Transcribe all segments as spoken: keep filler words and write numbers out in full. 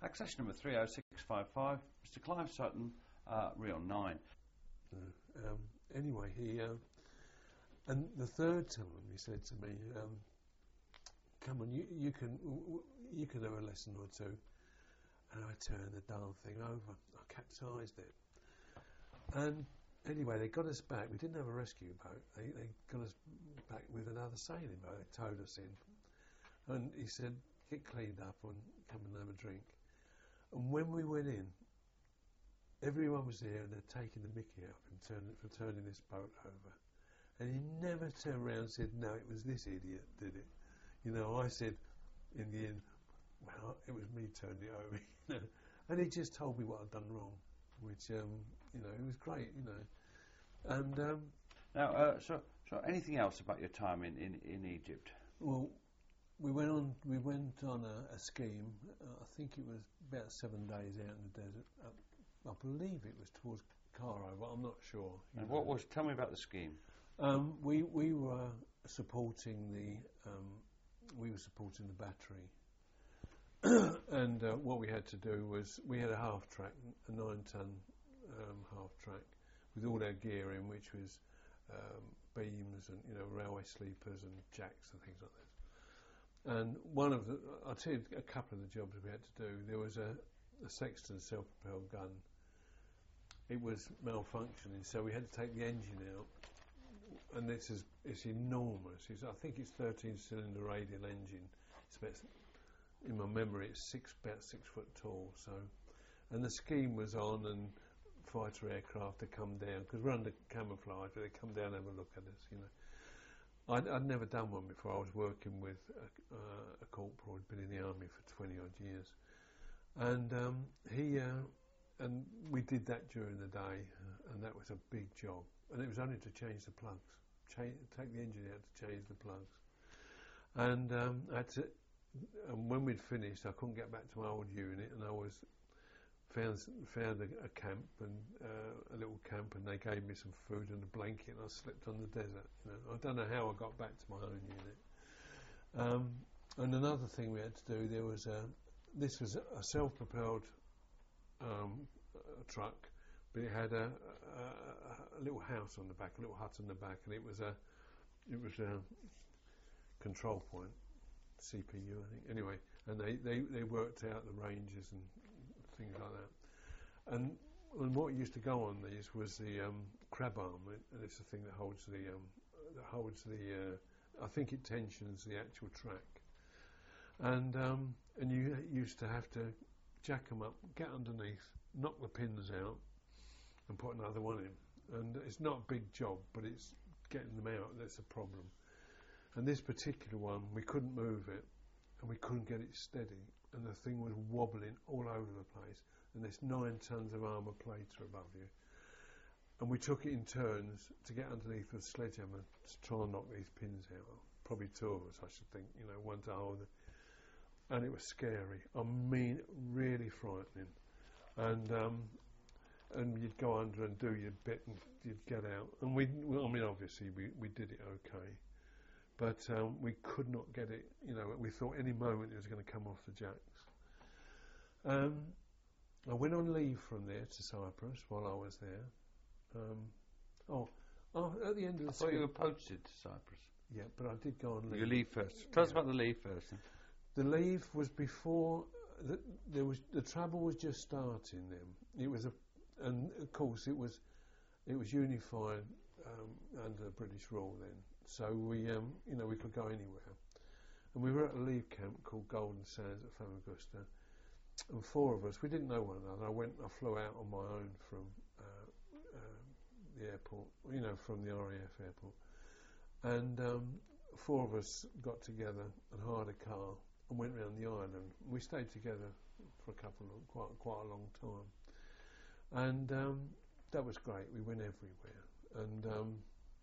Accession number three oh six five five, Mister Clive Sutton, uh, reel nine. Uh, um, anyway, he, uh, and the third time he said to me, um, come on, you, you can you can have a lesson or two. And I turned the darn thing over. I capsized it. And anyway, they got us back. We didn't have a rescue boat. They, they got us back with another sailing boat. They towed us in. And he said, get cleaned up and come and have a drink. And when we went in, everyone was there and they're taking the mickey out of him turn, for turning this boat over. And he never turned around and said, no, it was this idiot did it. You know, I said, in the end, well, it was me turned it over. You know? And he just told me what I'd done wrong, which, um, you know, it was great, you know. And um, now, uh, so, so anything else about your time in, in, in Egypt? Well, we went on. We went on a, a scheme. Uh, I think it was about seven days out in the desert. Uh, I believe it was towards Cairo, but I'm not sure. And know. What was? Tell me about the scheme. Um, we we were supporting the um, we were supporting the battery, and uh, what we had to do was we had a half track, a nine ton um, half track, with all our gear in, which was um, beams and you know railway sleepers and jacks and things like this. And one of the, I'll tell you a couple of the jobs we had to do. There was a, a Sexton self-propelled gun. It was malfunctioning, so we had to take the engine out. And this is it's enormous. It's, I think it's thirteen cylinder radial engine. It's about, in my memory, it's six about six foot tall. So, and the scheme was on, and fighter aircraft to come down because we're under camouflage, but they come down and have a look at us, you know. I'd, I'd never done one before. I was working with a, uh, a corporal who'd been in the army for twenty odd years, and um, he uh, and we did that during the day, uh, and that was a big job. And it was only to change the plugs, change, take the engine out to change the plugs, and um, I had to. And when we'd finished, I couldn't get back to my old unit, and I was found found a, a camp and uh, a little camp, and they gave me some food and a blanket, and I slept on the desert. You know, I don't know how I got back to my own unit. Um, and another thing we had to do, there was a this was a self-propelled um, a truck, but it had a, a, a little house on the back, a little hut on the back, and it was a it was a control point, C P U, I think. Anyway, and they, they, they worked out the ranges and things like that. And, and what used to go on these was the um, crab arm, and it's the thing that holds the um, that holds the. Uh, I think it tensions the actual track. And um, and you used to have to jack them up, get underneath, knock the pins out, and put another one in. And it's not a big job, but it's getting them out that's a problem. And this particular one, we couldn't move it, and we couldn't get it steady, and the thing was wobbling all over the place, and there's nine tons of armour plates above you. And we took it in turns to get underneath with a sledgehammer to try and knock these pins out. Probably two of us, I should think, you know, one to hold it. And it was scary. I mean, really frightening. And um, and you'd go under and do your bit, and you'd get out. And we, well, I mean, obviously we, we did it okay. But um, we could not get it, you know, we thought any moment it was going to come off the jacks. Um, I went on leave from there to Cyprus while I was there. Um, oh, oh, at the end of the... I thought you were posted to Cyprus. Yeah, but I did go on leave. You leave first. Tell yeah. us about the leave first. Then. The leave was before, the, there was the trouble was just starting then. It was a, and of course it was, it was unified um, under British rule then. So we, um, you know, we could go anywhere. And we were at a leave camp called Golden Sands at Famagusta. And four of us, we didn't know one another. I went, I flew out on my own from uh, uh, the airport, you know, from the R A F airport. And um, four of us got together and hired a car and went around the island. We stayed together for a couple of, quite, quite a long time. And um, that was great. We went everywhere. And um,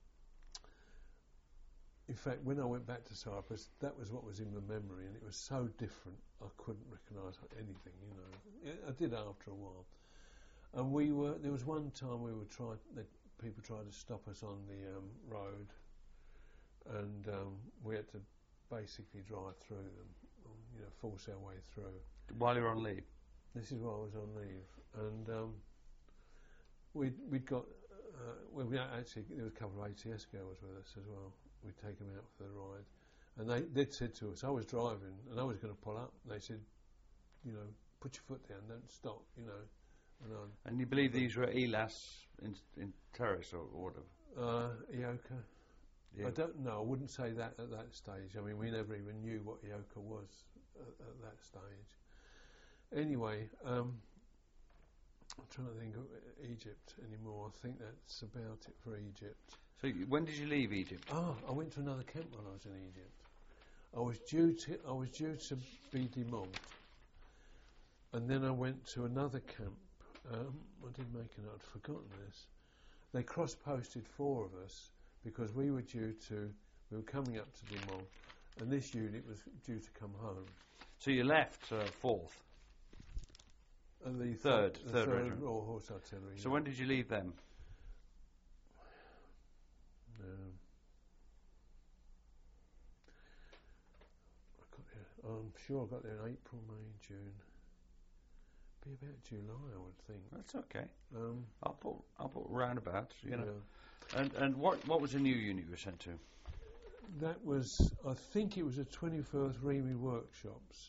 in fact, when I went back to Cyprus, that was what was in my memory, and it was so different, I couldn't recognise anything, you know. I did after a while. And we were, there was one time we were trying, that people tried to stop us on the um, road, and um, we had to basically drive through them, you know, force our way through. While you were on leave? This is while I was on leave, and um, we'd we'd got uh, well, we actually there was a couple of A T S girls with us as well. We'd take them out for the ride, and they they'd said to us, I was driving and I was going to pull up. And they said, you know, put your foot down, don't stop, you know. And, um, and you believe these were E L A S in, in terrorists or, or whatever? Uh, I O C A. Yeah. I don't know. I wouldn't say that at that stage. I mean, we never even knew what I O C A was at, at that stage. Anyway, um, I'm trying to think of Egypt anymore. I think that's about it for Egypt. So you, when did you leave Egypt? Oh, I went to another camp when I was in Egypt. I was due to I was due to be demobbed, and then I went to another camp. Um, I did make a note. I'd forgotten this. They cross-posted four of us because we were due to we were coming up to demob, and this unit was due to come home. So you left uh, fourth. And the third, th- the third third regiment. Royal Horse Artillery. So yeah. when did you leave them? Um, I got there. I'm sure I got there in April, May, June. Be about July, I would think. That's okay. Um, I'll put I'll put roundabout. You know. yeah. And and what what was the new unit you were sent to? That was, I think it was a twenty-first R E M I workshops.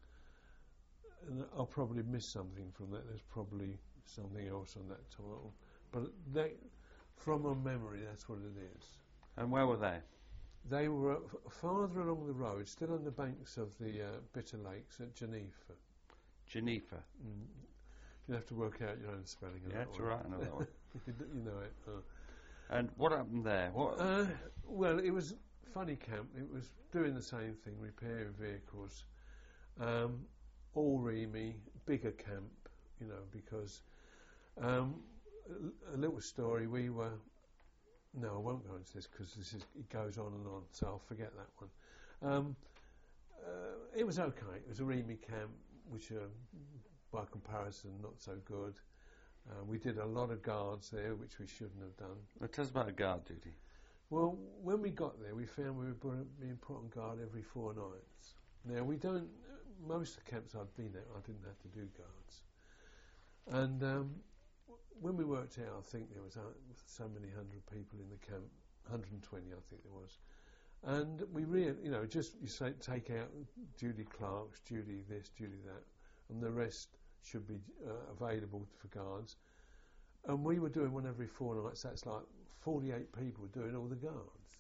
And I'll probably miss something from that. There's probably something else on that title. But that, from my memory, that's what it is. And where were they? They were f- farther along the road, still on the banks of the uh, Bitter Lakes at Geneva. Geneva. Mm. You have to work out your own spelling of Yeah, that it's one. all right. I know that one. you, d- you know it. Uh. And what happened there? What? Uh, well, it was funny camp. It was doing the same thing, repairing vehicles. Um, all R E M I, bigger camp, you know, because um, a, a little story. We were no, I won't go into this because this is it goes on and on, so I'll forget that one. Um, uh, it was okay. It was a R E M I camp, which uh, by comparison not so good. Uh, we did a lot of guards there, which we shouldn't have done. Well, tell us about guard duty. Well, when we got there, we found we were being put on guard every four nights. Now, we don't, most of the camps I'd been at, I didn't have to do guards. And um, when we worked out, I think there was uh, so many hundred people in the camp, one hundred twenty I think there was. And we really, you know, just you say, take out duty clerks, duty this, duty that, and the rest should be uh, available for guards. And we were doing one every four nights. That's like forty-eight people doing all the guards.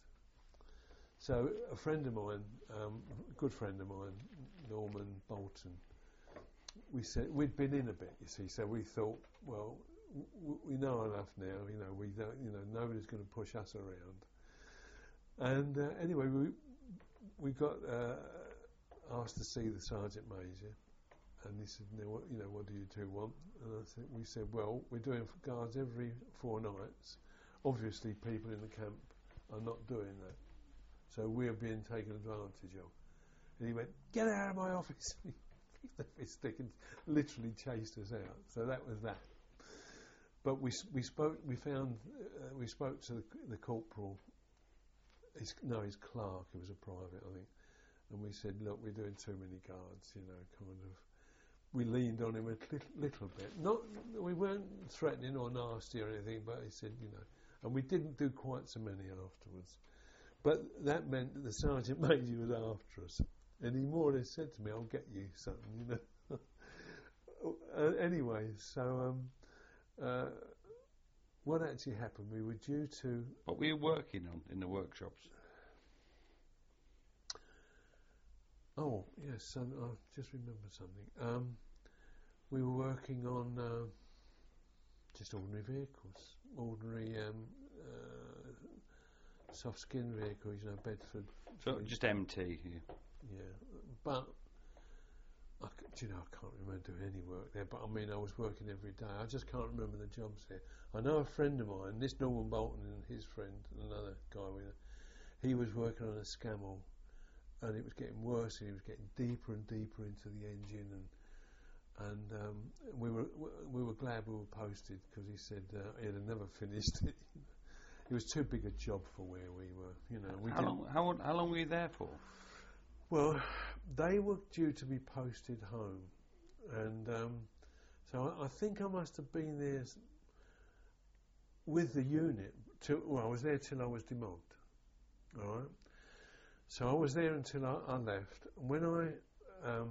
So a friend of mine, um, a good friend of mine, Norman Bolton, we said we'd been in a bit, you see. So we thought, well, w- we know enough now. You know, we don't. You know, nobody's going to push us around. And uh, anyway, we we got uh, asked to see the sergeant major. And he said, "No, what, you know, what do you two want?" And I said, "We said, well, we're doing guards every four nights. Obviously, people in the camp are not doing that, so we're being taken advantage of." And he went, "Get out of my office!" He picked up his stick and literally chased us out. So that was that. But we we spoke. We found uh, we spoke to the, the corporal. His, no, his clerk. He was a private, I think. And we said, "Look, we're doing too many guards. You know, kind of." We leaned on him a little, little bit. Not, we weren't threatening or nasty or anything, but he said, you know, and we didn't do quite so many afterwards. But that meant that the sergeant major was after us, and he more or less said to me, "I'll get you something," you know. uh, anyway, so um, uh, what actually happened? We were due to. What were you working on in the workshops? Oh yes, um, I just remembered something. Um, we were working on uh, just ordinary vehicles, ordinary um, uh, soft skin vehicles, you know, Bedford. So just M T. Yeah. Yeah, but I c- do you know I can't remember doing any work there. But I mean, I was working every day. I just can't remember the jobs here. I know a friend of mine, this Norman Bolton and his friend, another guy with her, he was working on a Scamel. And it was getting worse, and he was getting deeper and deeper into the engine, and and um, we were we were glad we were posted because he said uh, he'd have never finished it. It was too big a job for where we were, you know. We how long? How, how long were you there for? Well, they were due to be posted home, and um, So I, I think I must have been there s- with the unit till, well, I was there till I was demobbed. All right. So I was there until I, I left. When I, um,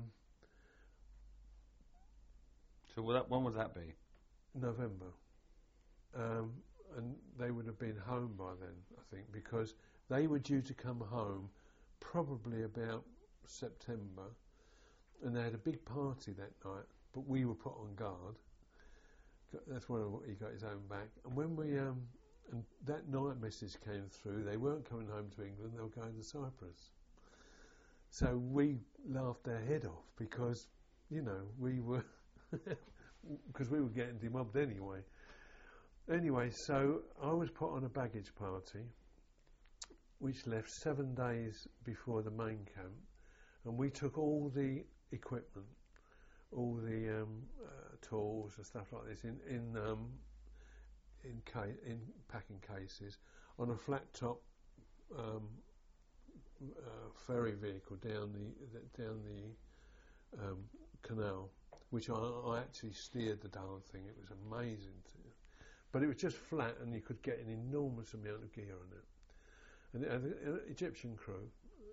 So will that, when would that be? November, um, and they would have been home by then, I think, because they were due to come home probably about September, and they had a big party that night, but we were put on guard. Got- That's when he got his own back. And when we, um, and that night message came through, they weren't coming home to England, they were going to Cyprus. So we laughed our head off because, you know, we were, because we were getting demobbed anyway. Anyway, so I was put on a baggage party, which left seven days before the main camp, and we took all the equipment, all the um, uh, tools and stuff like this in in um, in, ca- in packing cases on a flat top um, uh, ferry vehicle down the, the down the um, canal, which I, I actually steered the darn thing. It was amazing, to, but it was just flat, and you could get an enormous amount of gear on it. And it had an Egyptian crew,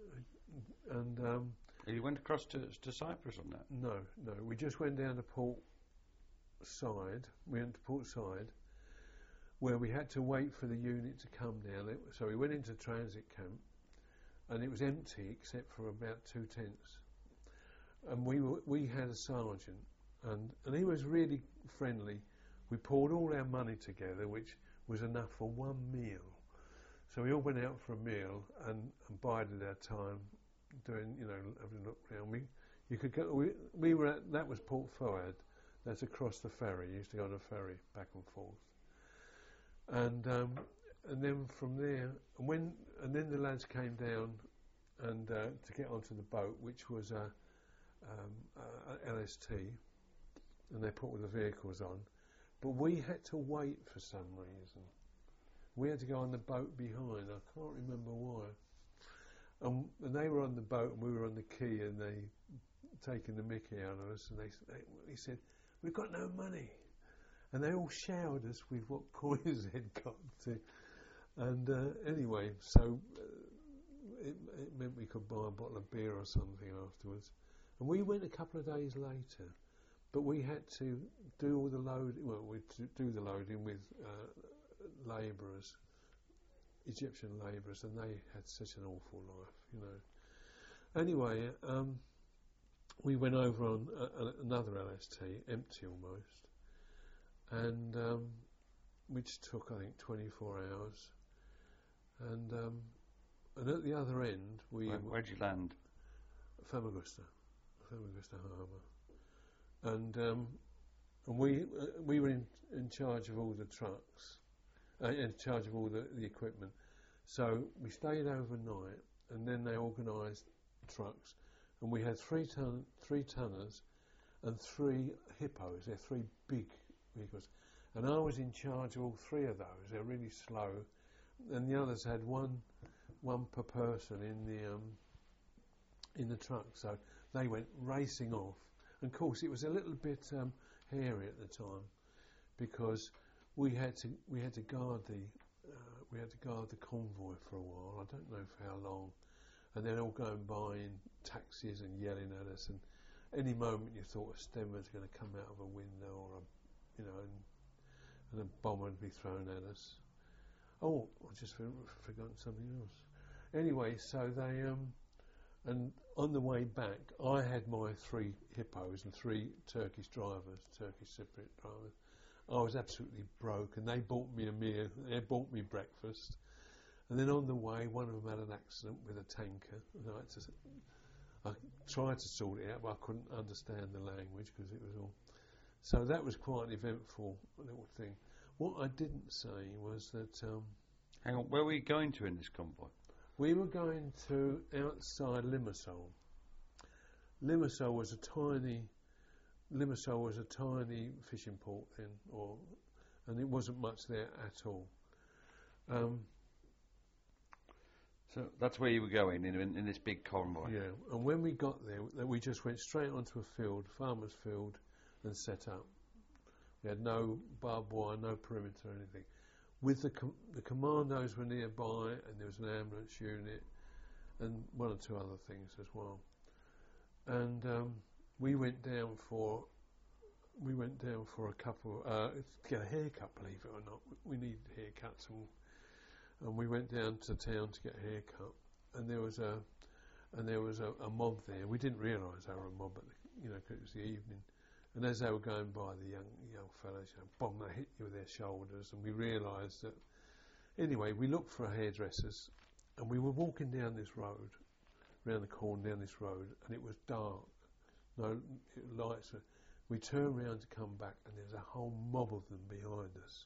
and um, You went across to, to Cyprus on that? no, no, we just went down to Port Side. We went to Port Side, where we had to wait for the unit to come down. It, so we went into transit camp, and it was empty except for about two tents. And we were, we had a sergeant, and, and he was really friendly. We poured all our money together, which was enough for one meal. So we all went out for a meal and, and bided our time, doing, you know, having a look round. We, you could go. We, we were at, that was Port Fouad. That's across the ferry. You used to go on a ferry back and forth. And um, and then from there, and when and then the lads came down and uh, to get onto the boat, which was a, um, a L S T, and they put all the vehicles on. But we had to wait for some reason. We had to go on the boat behind. I can't remember why. Um, and they were on the boat, and we were on the quay, and they taking the mickey out of us. And they, they he said, "We've got no money," and they all showered us with what coins they'd got to. And uh, anyway, so uh, it, it meant we could buy a bottle of beer or something afterwards. And we went a couple of days later, but we had to do all the load. Well, we to do the loading with uh, labourers, Egyptian labourers, and they had such an awful life, you know. Anyway, um, we went over on a, a, another L S T, empty almost, and um, which took I think twenty-four hours. And um, and at the other end, we Where, where'd you land? Famagusta, Famagusta Harbour, and um, and we uh, we were in, in charge of all the trucks, uh, in charge of all the, the equipment. So we stayed overnight, and then they organised trucks, and we had three ton three tonners and three hippos. They're three big vehicles, and I was in charge of all three of those. They're really slow, and the others had one one per person in the um, in the truck. So they went racing off. And of course, it was a little bit um, hairy at the time because we had to we had to guard the uh, we had to guard the convoy for a while. I don't know for how long, and they're all going by in taxis and yelling at us. And any moment you thought a stemmer was going to come out of a window, or a, you know, and, and a bomb would be thrown at us. Oh, I just for, forgotten something else. Anyway, so they um, and on the way back, I had my three hippos and three Turkish drivers, Turkish Cypriot drivers. I was absolutely broke, and they bought me a meal. They bought me breakfast, and then on the way, one of them had an accident with a tanker. And I, had to, I tried to sort it out, but I couldn't understand the language because it was all. So that was quite an eventful little thing. What I didn't say was that. Um, Hang on, where were you going to in this convoy? We were going to outside Limassol. Limassol was a tiny, Limassol was a tiny fishing port then, or, and it wasn't much there at all. Um, So that's where you were going in, in, in this big convoy. yeah, and when we got there, th- we just went straight onto a field, farmer's field, and set up. We had no barbed wire, no perimeter, or anything. With the com- the commandos were nearby, and there was an ambulance unit, and one or two other things as well. And um, we went down for we went down for a couple uh, to get a haircut. Believe it or not, we needed haircuts, and, and we went down to town to get a haircut. And there was a and there was a, a mob there. We didn't realise they were a mob, but you know, 'cause it was the evening. And as they were going by, the young young fellows, you know, bomb, they hit you with their shoulders, and we realised that. Anyway, we looked for hairdressers, and we were walking down this road, round the corner down this road, and it was dark, no lights. We turned round to come back, and there was a whole mob of them behind us.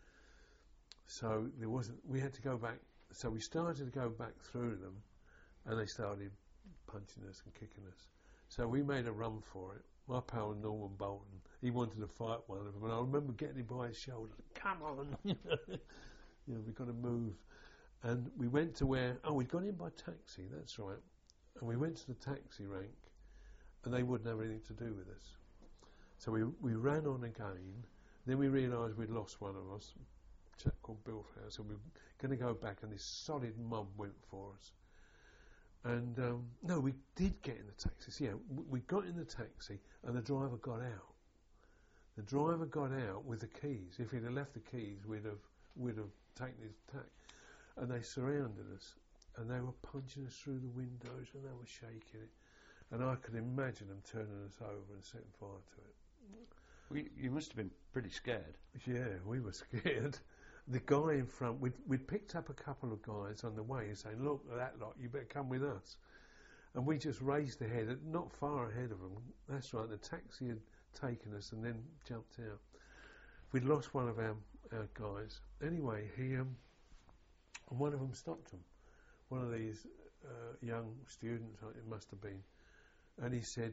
So there wasn't. We had to go back. So we started to go back through them, and they started punching us and kicking us. So we made a run for it. My pal Norman Bolton, he wanted to fight one of them, and I remember getting him by his shoulder. Come on, you know, we've got to move. And we went to where, oh, we'd gone in by taxi, that's right. And we went to the taxi rank, and they wouldn't have anything to do with us. So we we ran on again. Then we realised we'd lost one of us, a chap called Bill Flowers, so we were going to go back, and this solid mob went for us. And um, no, we did get in the taxi. So, yeah, w- we got in the taxi, and the driver got out. The driver got out with the keys. If he'd have left the keys, we'd have we'd have taken his taxi. And they surrounded us, and they were punching us through the windows, and they were shaking it. And I could imagine them turning us over and setting fire to it. Well, you must have been pretty scared. Yeah, we were scared. The guy in front, we'd, we'd picked up a couple of guys on the way saying, look at that lot, you better come with us. And we just raised ahead, not far ahead of them. That's right, the taxi had taken us and then jumped out. We'd lost one of our, our guys. Anyway, he um, and one of them stopped him. One of these uh, young students, it must have been. And he said,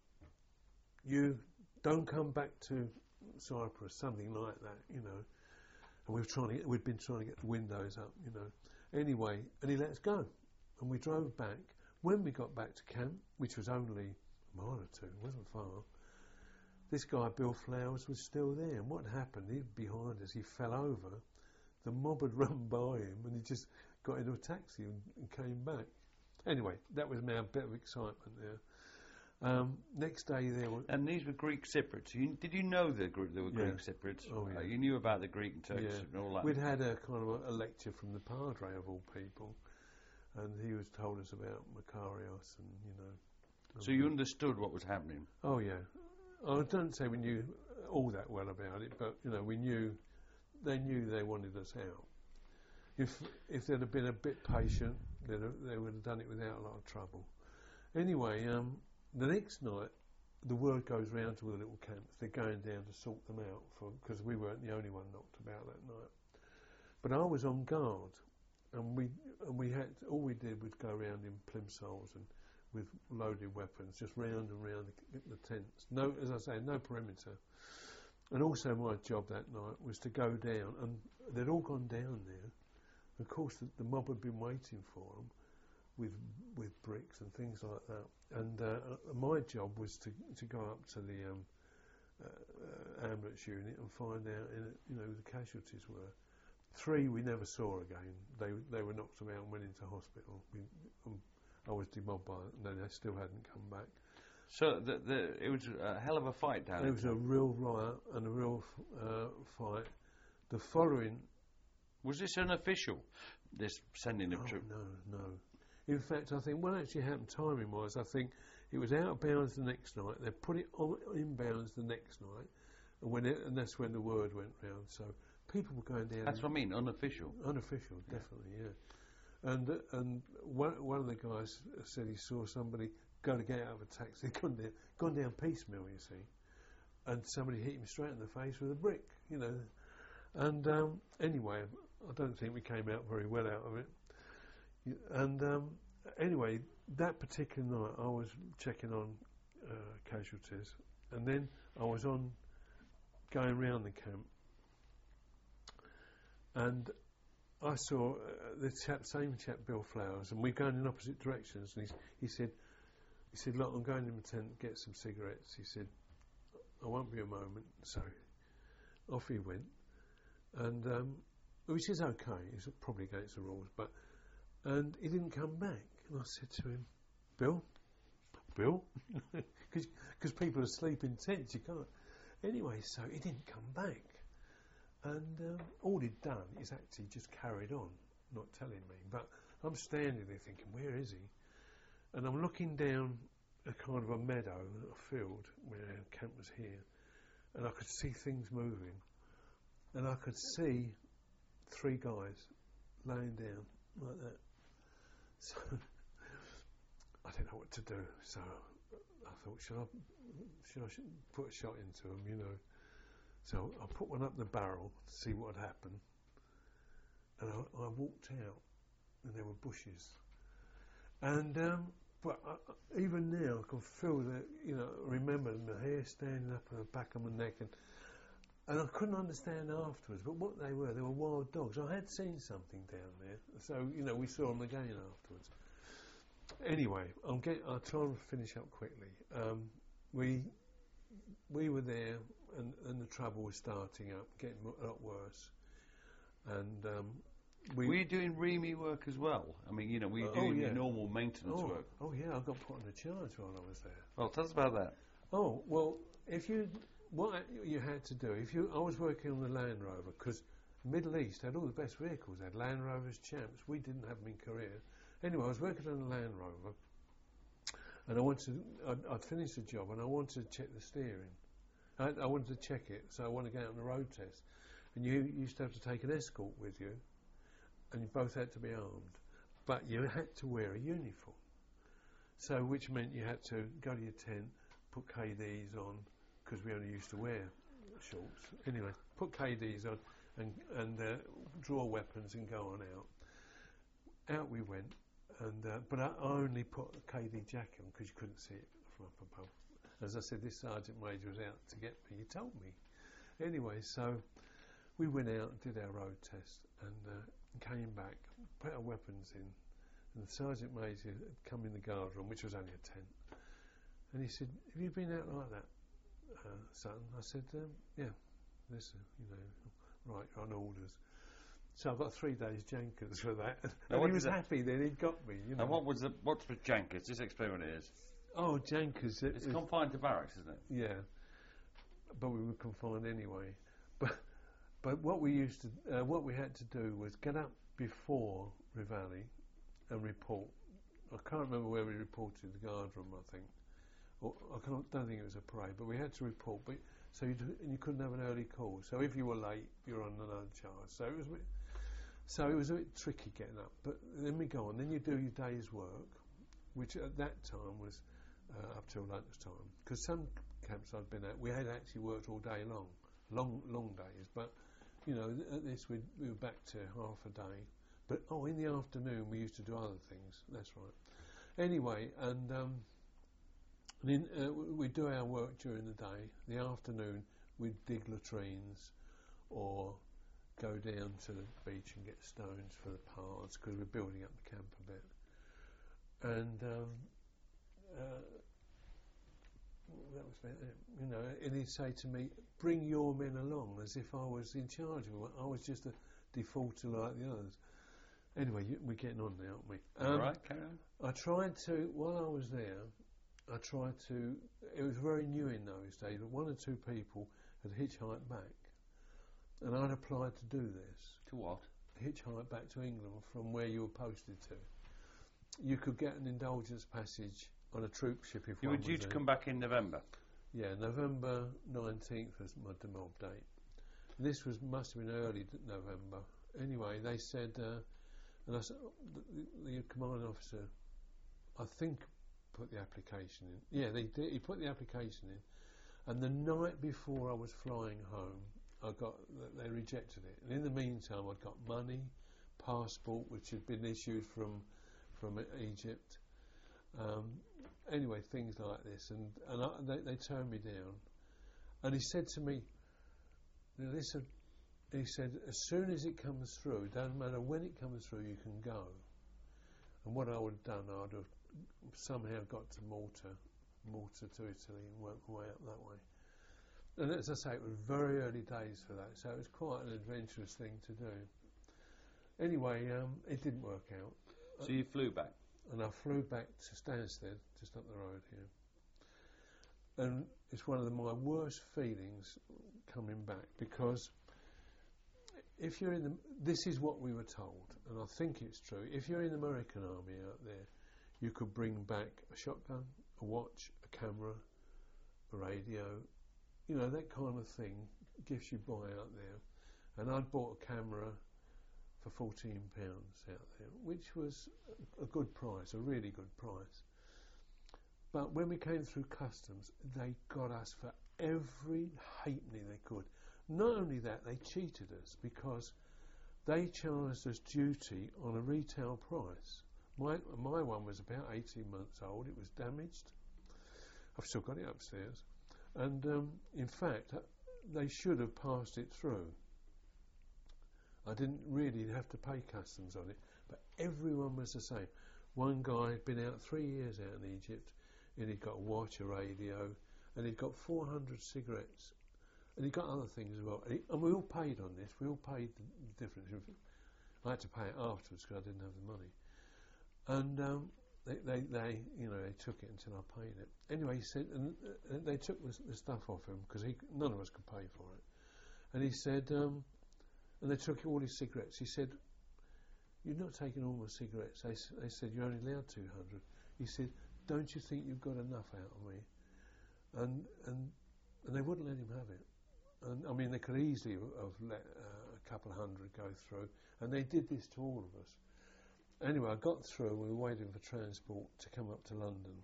you don't come back to Cyprus, something like that, you know. And we were trying to get, we'd been trying to get the windows up, you know. Anyway, and he let us go. And we drove back. When we got back to camp, which was only a mile or two, it wasn't far, this guy, Bill Flowers, was still there. And what happened, he was behind us, he fell over. The mob had run by him, and he just got into a taxi and, and came back. Anyway, that was now a bit of excitement there. Um, next day there were... And these were Greek Cypriots. You, did you know the group, there were Yeah. Greek Cypriots? Oh, yeah. Uh, you knew about the Greek and Turkish Yeah. and all that? We'd had a kind of a, a lecture from the Padre of all people, and he was told us about Makarios and, you know... So you understood what was happening? Oh, yeah. I don't say we knew all that well about it, but, you know, we knew... They knew they wanted us out. If if they'd have been a bit patient, they'd have, they would have done it without a lot of trouble. Anyway, um, the next night, the word goes round to all the little camps. They're going down to sort them out for because we weren't the only one knocked about that night. But I was on guard, and we and we had all we did was go around in plimsolls and with loaded weapons, just round and round the, the tents. No, as I say, no perimeter. And also my job that night was to go down, and they'd all gone down there. Of course, the, the mob had been waiting for them with with bricks and things like that. And uh, my job was to to go up to the um, uh, ambulance unit and find out, in it, you know, who the casualties were. Three we never saw again. They they were knocked about and went into hospital. We, um, I was demobbed by it, and then they still hadn't come back. So the, the, it was a hell of a fight down there. It was a real riot and a real uh, fight. The following... Was this unofficial, this sending of oh, troops? No, no. In fact, I think what actually happened timing-wise, I think it was out of bounds the next night. They put it on in bounds the next night, and when it, and that's when the word went round. So people were going down... That's what I mean, unofficial. Unofficial, definitely, yeah. yeah. And uh, and one, one of the guys said he saw somebody... go to get out of a taxi, gone down, gone down piecemeal, you see, and somebody hit him straight in the face with a brick, you know. And um, anyway, I don't think we came out very well out of it. And um, anyway, that particular night, I was checking on uh, casualties, and then I was on going round the camp, and I saw uh, the chap, same chap, Bill Flowers, and we're going in opposite directions, and he's, he said. He said, look, I'm going in my tent to get some cigarettes. He said, I won't be a moment. So off he went, and um, which is okay. It's probably against the rules, but and he didn't come back. And I said to him, Bill, Bill, because people are sleeping tents, you can't. Anyway, so he didn't come back, and um, all he'd done is actually just carried on, not telling me. But I'm standing there thinking, where is he? And I'm looking down a kind of a meadow, a field where our camp was here, and I could see things moving, and I could see three guys laying down like that. So I didn't know what to do. So I thought, should I, should I should put a shot into them, you know? So I put one up the barrel to see what had happened, and I, I walked out, and there were bushes. And um, but I, even now I can feel that, you know, remember my hair standing up on the back of my neck, and and I couldn't understand afterwards. But what they were, they were wild dogs. I had seen something down there, so you know we saw them again afterwards. Anyway, I'm get, I'll try and finish up quickly. Um, we we were there, and, and the trouble was starting up, getting a lot worse, and. Um, We were you doing R E M I work as well? I mean, you know, were you uh, doing oh, yeah. your normal maintenance oh, work? Oh yeah, I got put on a charge while I was there. Well, tell us about that. Oh well, if you what you had to do if you I was working on the Land Rover because Middle East had all the best vehicles. They had Land Rovers, Champs. We didn't have them in Korea. Anyway, I was working on the Land Rover, and I wanted I'd, I'd finished the job and I wanted to check the steering. I, I wanted to check it, so I wanted to go out on the road test. And you used to have to take an escort with you. And you both had to be armed, but you had to wear a uniform. So, which meant you had to go to your tent, put K Ds on, because we only used to wear shorts. Anyway, put K Ds on and and uh, draw weapons and go on out. Out we went, and uh, but I, I only put a K D jacket on because you couldn't see it from up above. As I said, this sergeant major was out to get me. He told me. Anyway, so we went out and did our road test, and. Uh, came back, put our weapons in, and the sergeant major had come in the guard room, which was only a tent, and he said, have you been out like that, uh, son? I said, um, yeah, listen, you know, right, on orders. So I got three days jankers for that, and he was happy then, he'd got me, you know. And what was the, what's the jankers? Just explain what it is. Oh, jankers. It it's is, confined to barracks, isn't it? Yeah, but we were confined anyway. But But what we used to, uh, what we had to do was get up before Reveille and report. I can't remember where we reported, the guard room, I think. Or I can't, don't think it was a parade, but we had to report. But so you and you couldn't have an early call. So if you were late, you were on another charge. So it was, a bit, so it was a bit tricky getting up. But then we go on. Then you do your day's work, which at that time was uh, up till lunchtime. Because some camps I'd been at, we had actually worked all day long, long, long days, but. You know, at this we we were back to half a day, but oh, in the afternoon we used to do other things. That's right. Anyway, and um, then uh, we'd do our work during the day. The afternoon we'd dig latrines, or go down to the beach and get stones for the paths because we're building up the camp a bit. And um, uh, that was about it, you know, and he'd say to me, bring your men along, as if I was in charge of it. I was just a defaulter like the others. Anyway, you, we're getting on now, aren't we? Um, All right, carry on. I tried to, while I was there, I tried to, it was very new in those days, but one or two people had hitchhiked back. And I'd applied to do this. To what? Hitchhike back to England from where you were posted to. You could get an indulgence passage on a troop ship if you one were due was to there. come back in November. Yeah, November nineteenth was my demob date. This was must have been early d- November. Anyway, they said, uh, and I said, the, the commanding officer, I think, put the application in. Yeah, they did, he put the application in, and the night before I was flying home, I got they rejected it. And in the meantime, I'd got money, passport, which had been issued from from Egypt. Um, anyway, things like this, and and I, they, they turned me down. And he said to me, "Listen," he said, "as soon as it comes through, doesn't matter when it comes through, you can go." And what I would have done, I'd have somehow got to Malta, Malta to Italy, and worked my way up that way. and as I say, it was very early days for that, so it was quite an adventurous thing to do. Anyway, um, it didn't work out. So you flew back? And I flew back to Stansted, just up the road here. And it's one of the, my worst feelings coming back, because if you're in the, this is what we were told, and I think it's true, if you're in the American Army out there, you could bring back a shotgun, a watch, a camera, a radio, you know, that kind of thing gets you by out there. And I'd bought a camera for fourteen pounds out there, which was a good price, a really good price. But when we came through customs, they got us for every halfpenny they could. Not only that, they cheated us, because they charged us duty on a retail price. My my one was about eighteen months old. It was damaged. I've still got it upstairs. And um, in fact, uh, they should have passed it through. I didn't really have to pay customs on it, but everyone was the same. One guy had been out three years out in Egypt, and he'd got a watch, a radio, and he'd got four hundred cigarettes, and he got other things as well. And, he, and we all paid on this. We all paid the, the difference. I had to pay it afterwards because I didn't have the money. And um, they, they, they, you know, they took it until I paid it. Anyway, he said, and uh, they took the, the stuff off him because he, none of us could pay for it. And he said, um, and they took all his cigarettes. He said, "You're not taking all my cigarettes." They, they said, "You're only allowed two hundred." He said, "Don't you think you've got enough out of me?" And and and they wouldn't let him have it. And I mean, they could easily have let uh, a couple of hundred go through. And they did this to all of us. Anyway, I got through. We were waiting for transport to come up to London.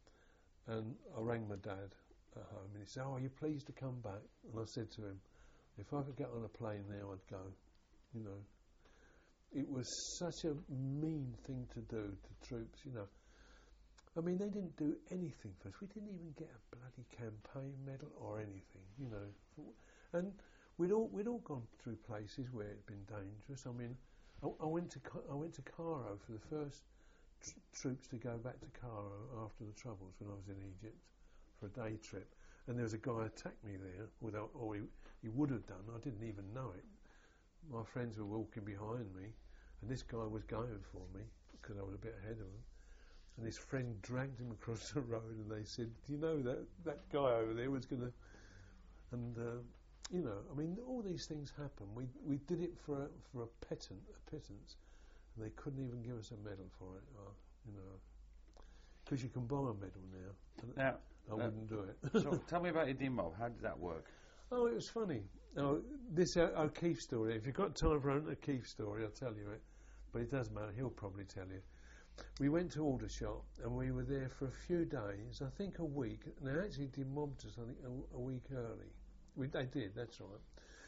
And I rang my dad at home, and he said, "Oh, are you pleased to come back?" And I said to him, "If I could get on a plane now, I'd go." You know, it was such a mean thing to do to troops, you know. I mean, they didn't do anything for us. We didn't even get a bloody campaign medal or anything, you know. And we'd all we'd all gone through places where it'd been dangerous. I mean, I, I went to I went to Cairo for the first tr- troops to go back to Cairo after the Troubles when I was in Egypt for a day trip. And there was a guy attacked me there, without, or he, he would have done. I didn't even know it. My friends were walking behind me, and this guy was going for me because I was a bit ahead of him. And his friend dragged him across the road, and they said, "Do you know that that guy over there was going to?" And uh, you know, I mean, all these things happen. We we did it for a, for a pittance, a pittance, and they couldn't even give us a medal for it. Uh, you know, because you can buy a medal now. Now, I uh, wouldn't do it. So tell me about your demob. How did that work? Oh, it was funny. Now, this o- O'Keefe story, if you've got time for an O'Keefe story, I'll tell you it. But it doesn't matter, he'll probably tell you. We went to Aldershot, and we were there for a few days, I think a week. And they actually demobbed us, I think, a, a week early. We, they did, that's right.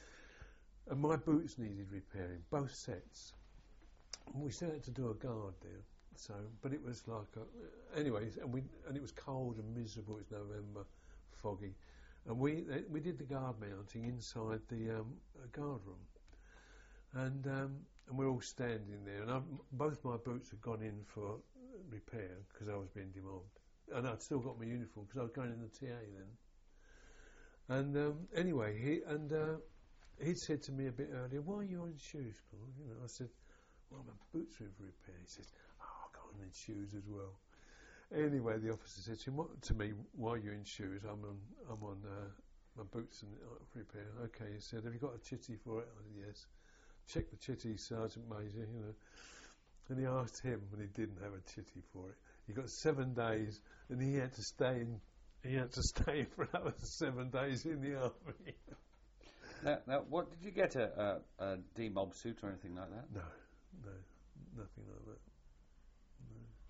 And my boots needed repairing, both sets. And we still had to do a guard there. So, but it was like, a, anyways, and we and it was cold and miserable. It was November, foggy, and we they, we did the guard mounting inside the um, guard room, and um, and we're all standing there, and I've, both my boots had gone in for repair because I was being demobbed, and I'd still got my uniform because I was going in the T A then. And um, anyway, he and uh, he said to me a bit earlier, "Why are you on shoes, Paul?" You know, I said, "Well, my boots are in for repair." He says, "Oh, in shoes as well." Anyway, the officer said to, him, what, to me, "Why are you in shoes?" I'm on, I'm on uh, my boots and uh, repair. Okay, he said, "Have you got a chitty for it?" I said, "Yes." Check the chitty, Sergeant Major, you know. And he asked him, and he didn't have a chitty for it. He got seven days, and he had to stay in. He had to stay for another seven days in the army. Now, now, what did you get a, a, a demob suit or anything like that? No, no, nothing like that. No.